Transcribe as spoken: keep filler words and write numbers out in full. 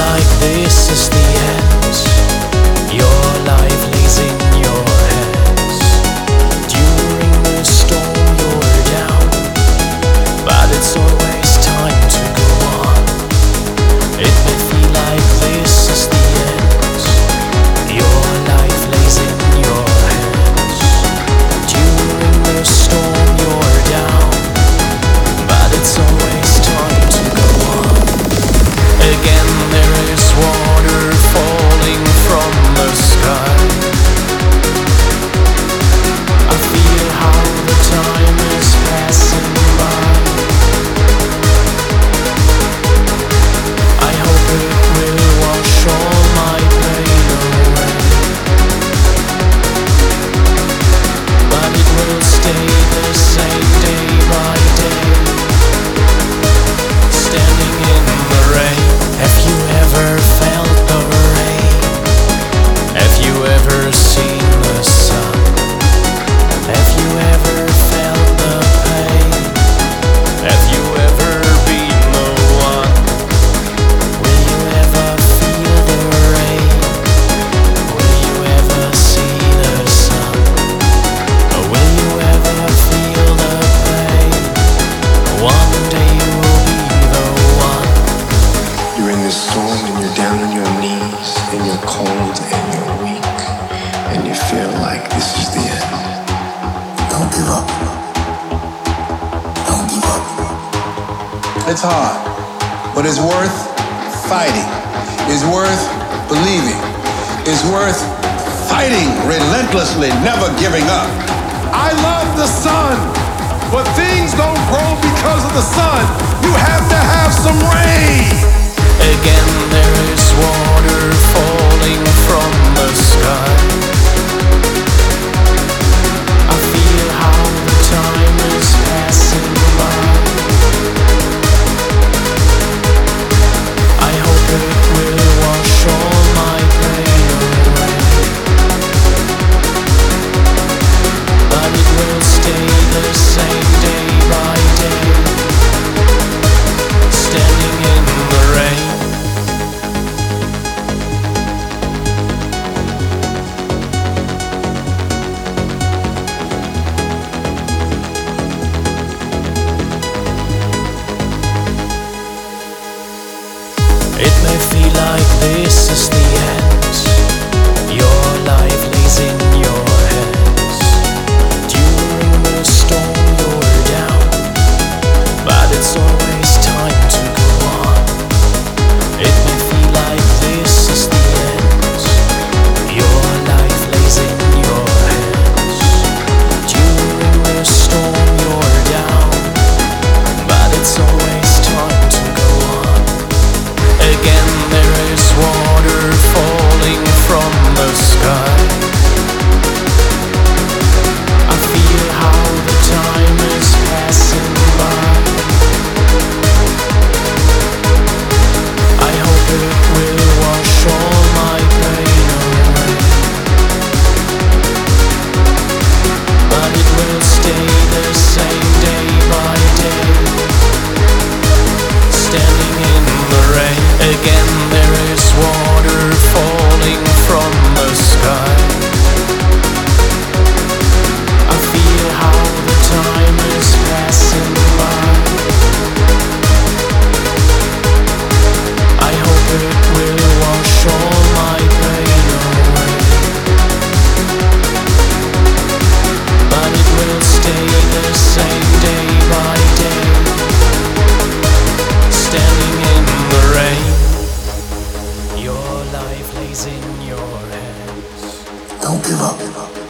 like this is the end. Your life lays in your hands. During the storm you're down, but it's always time to go on. It may feel like this is the end. Your life lays in your hands. During the storm you're down, but it's always time to go on. Again there is water falling from the sky. I feel how the time is passing by. I hope it will wash all my pain away, but it will stay the same day by day. Standing in the rain. Have you ever felt the rain? Have you ever seen the sun? Have you ever felt the pain? Have you ever been the one? Will you ever feel the rain? Will you ever see the sun? Or will you ever feel the pain? One day you will be the one. You're in this storm and you're down on your knees and you're cold and you're weak and you feel like this is the end. Don't give up. Don't give up. It's hard, but it's worth fighting. It's worth believing. It's worth fighting relentlessly, never giving up. I love the sun, but things don't grow because of the sun. You have to have some rain. Again there is water falling from the sky. I feel how the time is passing by. I hope it will wash all my pain away, but it will stay the same day by day. Standing in the rain. It may feel like this is the end. Your life lays in your hands. During the storm you're down, but it's always time to go on. It may feel like this is the end. Your life lays in your hands. During the storm you're down, but it's always time to go on. Again there is water falling from the sky. I feel how the time is passing by. I hope it will wash all my pain away, but it will stay the same day by day. Standing in the rain. Again there is water falling from the sky. I feel how the time is passing by. I hope it will wash all my pain away, but it will stay the same day by day. Standing in the rain. Your life lays in your hands. Don't give up.